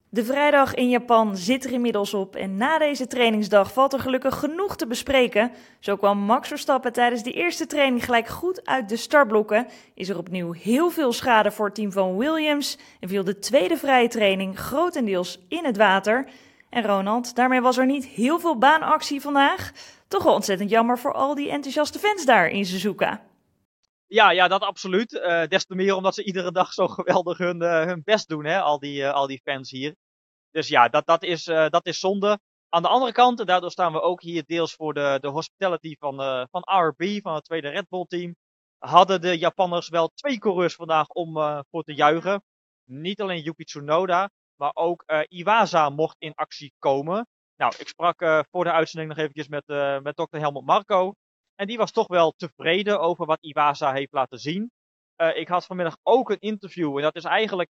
De vrijdag in Japan zit er inmiddels op en na deze trainingsdag valt er gelukkig genoeg te bespreken. Zo kwam Max Verstappen tijdens de eerste training gelijk goed uit de startblokken, is er opnieuw heel veel schade voor het team van Williams en viel de tweede vrije training grotendeels in het water. En Ronald, daarmee was er niet heel veel baanactie vandaag. Toch wel ontzettend jammer voor al die enthousiaste fans daar in Suzuka. Ja, dat absoluut. Des te meer omdat ze iedere dag zo geweldig hun best doen, hè, al die fans hier. Dus ja, dat is zonde. Aan de andere kant, en daardoor staan we ook hier deels voor de hospitality van RB, van het tweede Red Bull team. Hadden de Japanners wel 2 coureurs vandaag om voor te juichen. Niet alleen Yuki Tsunoda, maar ook Iwasa mocht in actie komen. Nou, ik sprak voor de uitzending nog eventjes met dokter Helmut Marko. En die was toch wel tevreden over wat Iwasa heeft laten zien. Ik had vanmiddag ook een interview. En dat is eigenlijk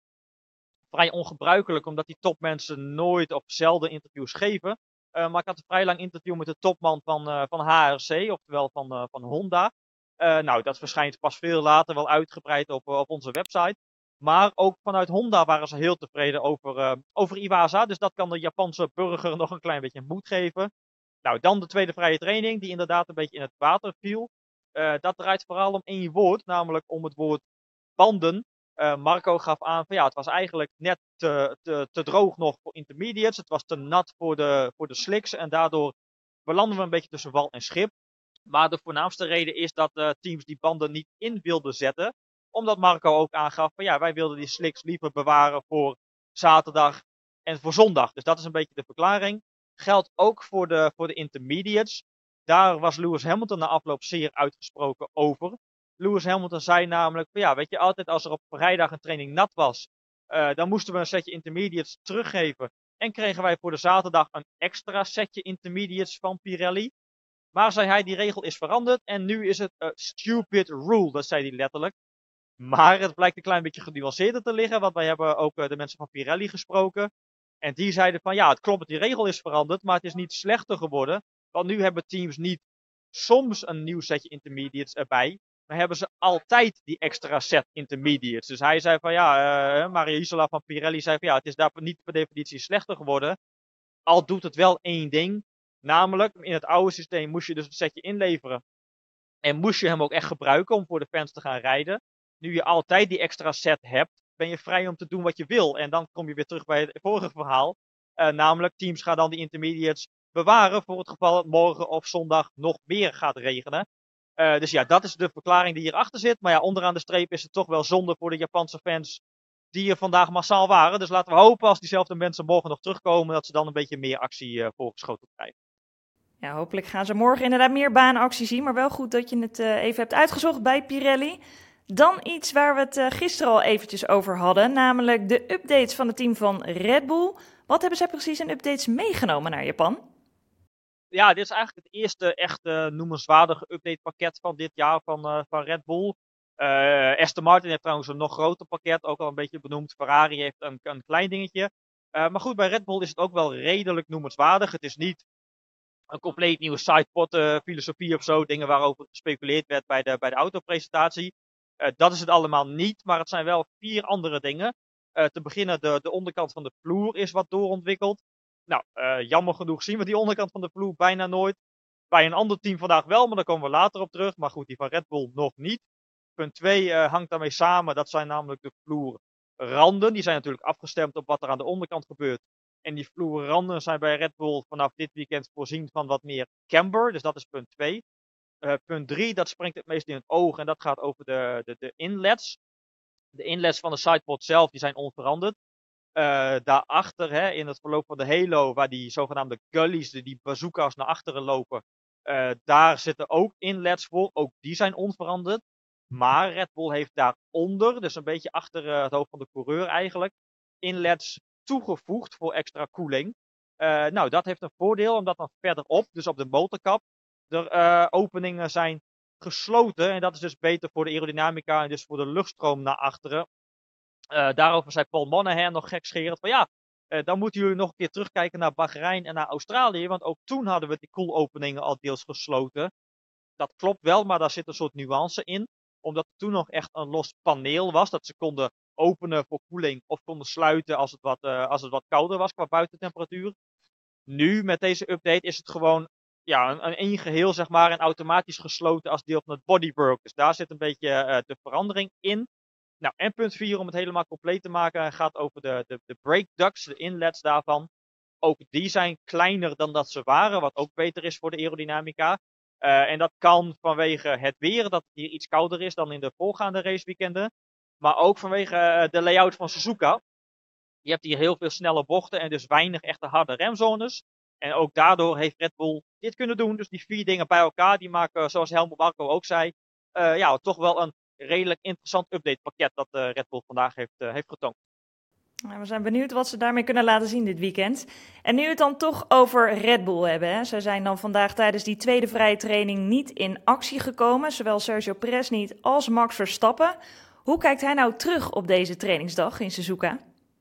vrij ongebruikelijk, omdat die topmensen nooit of zelden interviews geven. Maar ik had een vrij lang interview met de topman van HRC, oftewel van Honda. Nou, dat verschijnt pas veel later wel uitgebreid op onze website. Maar ook vanuit Honda waren ze heel tevreden over Iwasa. Dus dat kan de Japanse burger nog een klein beetje moed geven. Nou, dan de tweede vrije training, die inderdaad een beetje in het water viel. Dat draait vooral om 1 woord, namelijk om het woord banden. Marco gaf aan van ja, het was eigenlijk net te droog nog voor intermediates. Het was te nat voor de slicks en daardoor belanden we een beetje tussen wal en schip. Maar de voornaamste reden is dat teams die banden niet in wilden zetten. Omdat Marco ook aangaf van ja, wij wilden die slicks liever bewaren voor zaterdag en voor zondag. Dus dat is een beetje de verklaring. Geldt ook voor de intermediates. Daar was Lewis Hamilton na afloop zeer uitgesproken over. Lewis Hamilton zei namelijk van ja, weet je, altijd als er op vrijdag een training nat was, dan moesten we een setje intermediates teruggeven. En kregen wij voor de zaterdag een extra setje intermediates van Pirelli. Maar zei hij, die regel is veranderd en nu is het a stupid rule, dat zei hij letterlijk. Maar het blijkt een klein beetje genuanceerder te liggen, want wij hebben ook de mensen van Pirelli gesproken. En die zeiden van ja, het klopt dat die regel is veranderd, maar het is niet slechter geworden. Want nu hebben teams niet soms een nieuw setje intermediates erbij, maar hebben ze altijd die extra set intermediates. Dus hij zei van ja, Mario Isola van Pirelli zei van ja, het is daar niet per definitie slechter geworden. Al doet het wel 1 ding, namelijk in het oude systeem moest je dus een setje inleveren. En moest je hem ook echt gebruiken om voor de fans te gaan rijden. Nu je altijd die extra set hebt, ben je vrij om te doen wat je wil. En dan kom je weer terug bij het vorige verhaal. Namelijk, teams gaan dan die intermediates bewaren voor het geval het morgen of zondag nog meer gaat regenen. Dus ja, dat is de verklaring die hierachter zit. Maar ja, onderaan de streep is het toch wel zonde voor de Japanse fans die er vandaag massaal waren. Dus laten we hopen als diezelfde mensen morgen nog terugkomen, dat ze dan een beetje meer actie voorgeschoten krijgen. Ja, hopelijk gaan ze morgen inderdaad meer baanactie zien, maar wel goed dat je het even hebt uitgezocht bij Pirelli. Dan iets waar we het gisteren al eventjes over hadden, namelijk de updates van het team van Red Bull. Wat hebben zij precies in updates meegenomen naar Japan? Ja, dit is eigenlijk het eerste echte noemenswaardige updatepakket van dit jaar van Red Bull. Aston Martin heeft trouwens een nog groter pakket, ook al een beetje benoemd. Ferrari heeft een klein dingetje. Maar goed, bij Red Bull is het ook wel redelijk noemenswaardig. Het is niet een compleet nieuwe sidepod filosofie of zo, dingen waarover gespeculeerd werd bij de autopresentatie. Dat is het allemaal niet, maar het zijn wel 4 andere dingen. Te beginnen, de onderkant van de vloer is wat doorontwikkeld. Nou, jammer genoeg zien we die onderkant van de vloer bijna nooit. Bij een ander team vandaag wel, maar daar komen we later op terug. Maar goed, die van Red Bull nog niet. Punt 2 hangt daarmee samen, dat zijn namelijk de vloerranden. Die zijn natuurlijk afgestemd op wat er aan de onderkant gebeurt. En die vloerranden zijn bij Red Bull vanaf dit weekend voorzien van wat meer camber. Dus dat is punt 2. Punt 3, dat springt het meest in het oog en dat gaat over de inlets. De inlets van de sidepod zelf, die zijn onveranderd. Daarachter, in het verloop van de halo, waar die zogenaamde gullies, die bazooka's naar achteren lopen, daar zitten ook inlets voor. Ook die zijn onveranderd. Maar Red Bull heeft daaronder, dus een beetje achter het hoofd van de coureur eigenlijk, inlets toegevoegd voor extra koeling. Nou, dat heeft een voordeel, omdat dan verderop, dus op de motorkap, er openingen zijn gesloten. En dat is dus beter voor de aerodynamica en dus voor de luchtstroom naar achteren. Daarover zei Paul Monahan nog gekscherend van ja, dan moeten jullie nog een keer terugkijken naar Bahrein en naar Australië. Want ook toen hadden we die koelopeningen al deels gesloten. Dat klopt wel, maar daar zit een soort nuance in. Omdat er toen nog echt een los paneel was. Dat ze konden openen voor koeling of konden sluiten als het wat kouder was qua buitentemperatuur. Nu met deze update is het gewoon een één geheel, zeg maar, en automatisch gesloten als deel van het bodywork. Dus daar zit een beetje de verandering in. Nou, en punt 4 om het helemaal compleet te maken gaat over de brake ducts, de inlets daarvan. Ook die zijn kleiner dan dat ze waren, wat ook beter is voor de aerodynamica. En dat kan vanwege het weer, dat het hier iets kouder is dan in de voorgaande raceweekenden. Maar ook vanwege de layout van Suzuka. Je hebt hier heel veel snelle bochten en dus weinig echte harde remzones. En ook daardoor heeft Red Bull dit kunnen doen. Dus die 4 dingen bij elkaar, die maken, zoals Helmut Marko ook zei, toch wel een redelijk interessant updatepakket dat Red Bull vandaag heeft getoond. Nou, we zijn benieuwd wat ze daarmee kunnen laten zien dit weekend. En nu we het dan toch over Red Bull hebben. Hè. Zij zijn dan vandaag tijdens die tweede vrije training niet in actie gekomen. Zowel Sergio Perez niet als Max Verstappen. Hoe kijkt hij nou terug op deze trainingsdag in Suzuka?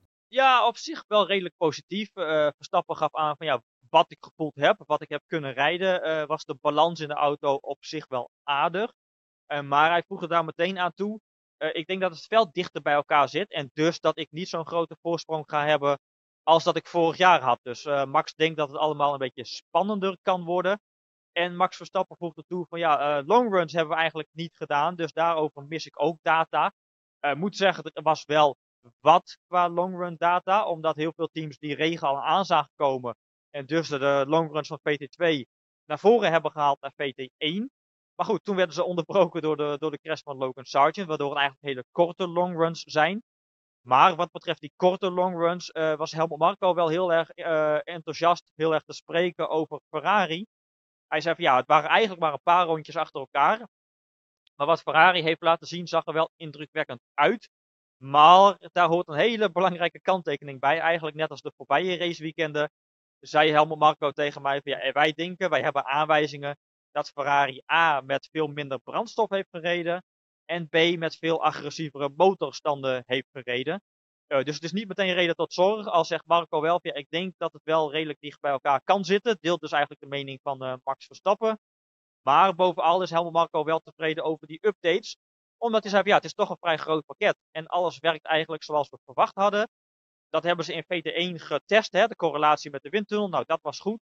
Ja, op zich wel redelijk positief. Verstappen gaf aan van wat ik gevoeld heb, wat ik heb kunnen rijden, was de balans in de auto op zich wel aardig. Maar hij voegde daar meteen aan toe. Ik denk dat het veld dichter bij elkaar zit. En dus dat ik niet zo'n grote voorsprong ga hebben als dat ik vorig jaar had. Dus Max denkt dat het allemaal een beetje spannender kan worden. En Max Verstappen voegde toe van longruns hebben we eigenlijk niet gedaan. Dus daarover mis ik ook data. Moet zeggen, er was wel wat qua longrun data. Omdat heel veel teams die regen al aan zagen komen. En dus de longruns van VT2 naar voren hebben gehaald naar VT1. Maar goed, toen werden ze onderbroken door de crash van Logan Sargent. Waardoor het eigenlijk hele korte longruns zijn. Maar wat betreft die korte longruns was Helmut Marko wel heel erg enthousiast. Heel erg te spreken over Ferrari. Hij zei van het waren eigenlijk maar een paar rondjes achter elkaar. Maar wat Ferrari heeft laten zien zag er wel indrukwekkend uit. Maar daar hoort een hele belangrijke kanttekening bij. Eigenlijk net als de voorbije raceweekenden zei Helmut Marko tegen mij van wij hebben aanwijzingen dat Ferrari A met veel minder brandstof heeft gereden. En B met veel agressievere motorstanden heeft gereden. Dus het is niet meteen reden tot zorg. Al zegt Marco wel, ik denk dat het wel redelijk dicht bij elkaar kan zitten. Deelt dus eigenlijk de mening van Max Verstappen. Maar bovenal is Helmut Marko wel tevreden over die updates. Omdat hij zei, het is toch een vrij groot pakket. En alles werkt eigenlijk zoals we verwacht hadden. Dat hebben ze in VT1 getest, de correlatie met de windtunnel. Nou, dat was goed.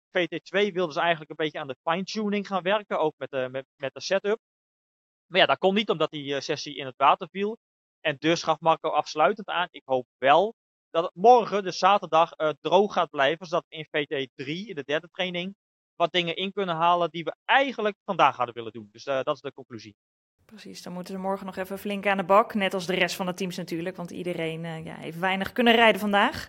VT2 wilden ze eigenlijk een beetje aan de fine-tuning gaan werken, ook met de setup. Maar dat kon niet, omdat die sessie in het water viel. En dus gaf Marco afsluitend aan, ik hoop wel dat het morgen, dus zaterdag, droog gaat blijven. Zodat we in VT3, in de derde training, wat dingen in kunnen halen die we eigenlijk vandaag hadden willen doen. Dus dat is de conclusie. Precies, dan moeten ze morgen nog even flink aan de bak. Net als de rest van de teams natuurlijk, want iedereen heeft weinig kunnen rijden vandaag.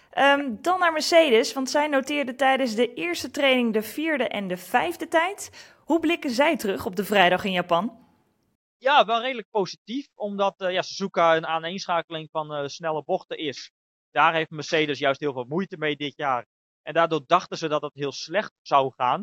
Dan naar Mercedes, want zij noteerden tijdens de eerste training de 4e en de 5e tijd. Hoe blikken zij terug op de vrijdag in Japan? Ja, wel redelijk positief, omdat Suzuka een aaneenschakeling van snelle bochten is. Daar heeft Mercedes juist heel veel moeite mee dit jaar. En daardoor dachten ze dat het heel slecht zou gaan.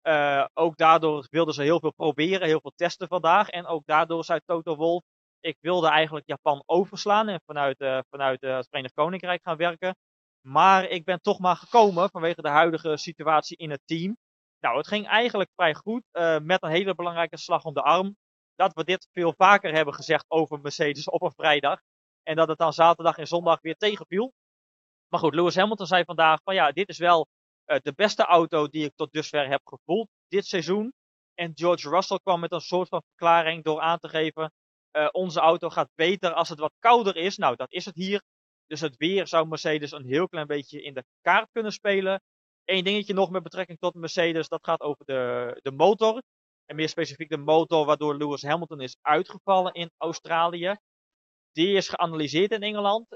Ook daardoor wilden ze heel veel proberen, heel veel testen vandaag. En ook daardoor zei Toto Wolff, ik wilde eigenlijk Japan overslaan en vanuit het Verenigd Koninkrijk gaan werken. Maar ik ben toch maar gekomen vanwege de huidige situatie in het team. Nou, het ging eigenlijk vrij goed, met een hele belangrijke slag om de arm. Dat we dit veel vaker hebben gezegd over Mercedes op een vrijdag. En dat het dan zaterdag en zondag weer tegenviel. Maar goed, Lewis Hamilton zei vandaag van dit is wel de beste auto die ik tot dusver heb gevoeld dit seizoen. En George Russell kwam met een soort van verklaring door aan te geven, onze auto gaat beter als het wat kouder is. Nou, dat is het hier. Dus het weer zou Mercedes een heel klein beetje in de kaart kunnen spelen. Eén dingetje nog met betrekking tot Mercedes, dat gaat over de motor. En meer specifiek de motor waardoor Lewis Hamilton is uitgevallen in Australië. Die is geanalyseerd in Engeland.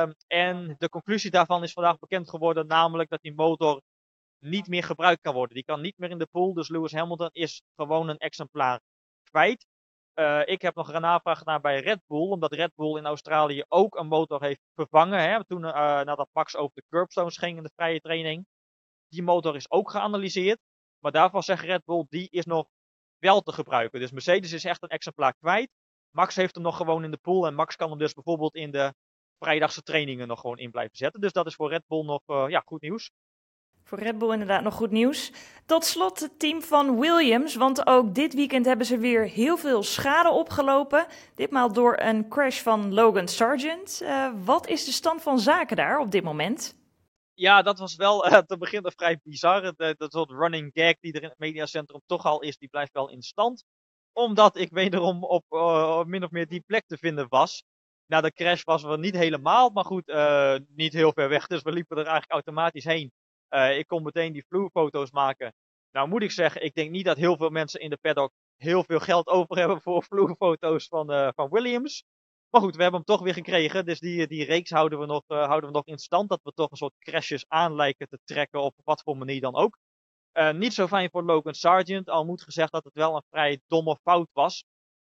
En de conclusie daarvan is vandaag bekend geworden. Namelijk dat die motor niet meer gebruikt kan worden. Die kan niet meer in de pool. Dus Lewis Hamilton is gewoon een exemplaar kwijt. Ik heb nog een navraag gedaan bij Red Bull. Omdat Red Bull in Australië ook een motor heeft vervangen. Hè, toen nadat Max over de curbstones ging in de vrije training. Die motor is ook geanalyseerd. Maar daarvan zegt Red Bull, die is nog wel te gebruiken. Dus Mercedes is echt een exemplaar kwijt. Max heeft hem nog gewoon in de pool. En Max kan hem dus bijvoorbeeld in de vrijdagse trainingen nog gewoon in blijven zetten. Dus dat is voor Red Bull nog goed nieuws. Voor Red Bull inderdaad nog goed nieuws. Tot slot het team van Williams, want ook dit weekend hebben ze weer heel veel schade opgelopen. Ditmaal door een crash van Logan Sargent. Wat is de stand van zaken daar op dit moment? Ja, dat was wel te beginnen vrij bizar. Dat soort running gag die er in het mediacentrum toch al is, die blijft wel in stand. Omdat ik wederom op min of meer die plek te vinden was. Na de crash was we niet helemaal, maar goed, niet heel ver weg. Dus we liepen er eigenlijk automatisch heen. Ik kon meteen die vloerfoto's maken. Nou moet ik zeggen, ik denk niet dat heel veel mensen in de paddock heel veel geld over hebben voor vloerfoto's van Williams. Maar goed, we hebben hem toch weer gekregen. Dus die reeks houden we nog in stand. Dat we toch een soort crashes aan lijken te trekken op wat voor manier dan ook. Niet zo fijn voor Logan Sargent. Al moet gezegd dat het wel een vrij domme fout was.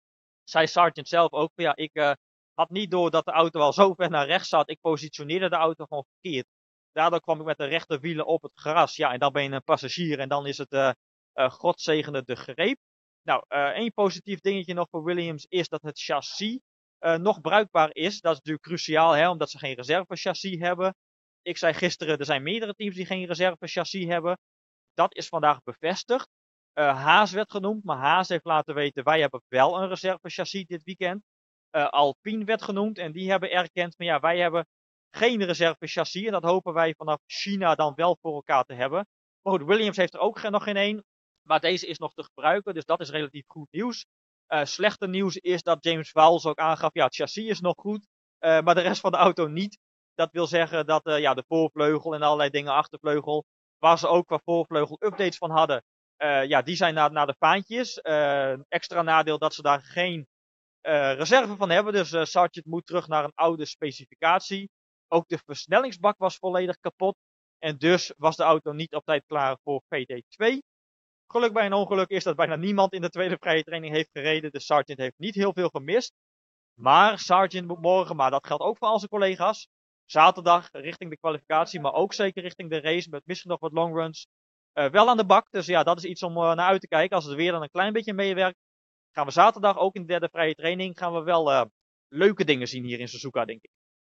Zei Sargent zelf ook. Ja, ik had niet door dat de auto al zo ver naar rechts zat. Ik positioneerde de auto gewoon verkeerd. Daardoor kwam ik met de rechterwielen op het gras. Ja, en dan ben je een passagier. En dan is het God zegene de greep. Nou, één positief dingetje nog voor Williams is dat het chassis nog bruikbaar is. Dat is natuurlijk cruciaal, hè, omdat ze geen reservechassis hebben. Ik zei gisteren, er zijn meerdere teams die geen reservechassis hebben. Dat is vandaag bevestigd. Haas werd genoemd, maar Haas heeft laten weten, wij hebben wel een reservechassis dit weekend. Alpine werd genoemd en die hebben erkend, maar ja, wij hebben geen reservechassis. En dat hopen wij vanaf China dan wel voor elkaar te hebben. Maar goed, Williams heeft er ook nog geen één. Maar deze is nog te gebruiken, dus dat is relatief goed nieuws. Slechte nieuws is dat James Vowles ook aangaf, ja, het chassis is nog goed, maar de rest van de auto niet. Dat wil zeggen dat ja, de voorvleugel en allerlei dingen achtervleugel, waar ze ook qua voorvleugel updates van hadden, ja, die zijn naar de vaantjes. Extra nadeel dat ze daar geen reserve van hebben, dus Sargent moet terug naar een oude specificatie. Ook de versnellingsbak was volledig kapot en dus was de auto niet op tijd klaar voor VD2. Geluk bij een ongeluk is dat bijna niemand in de tweede vrije training heeft gereden. Dus Sargent heeft niet heel veel gemist. Maar Sargent moet morgen, maar dat geldt ook voor al zijn collega's, zaterdag richting de kwalificatie, maar ook zeker richting de race met misschien nog wat longruns, wel aan de bak. Dus ja, dat is iets om naar uit te kijken. Als het weer dan een klein beetje meewerkt, gaan we zaterdag ook in de derde vrije training gaan we wel leuke dingen zien hier in Suzuka, denk ik.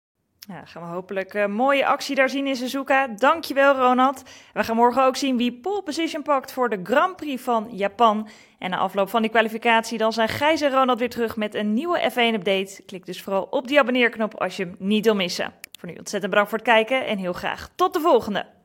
Ja, gaan we hopelijk een mooie actie daar zien in Suzuka. Dankjewel, Ronald. We gaan morgen ook zien wie pole position pakt voor de Grand Prix van Japan. En na afloop van die kwalificatie dan zijn Gijs en Ronald weer terug met een nieuwe F1-update. Klik dus vooral op die abonneerknop als je hem niet wil missen. Voor nu ontzettend bedankt voor het kijken en heel graag tot de volgende.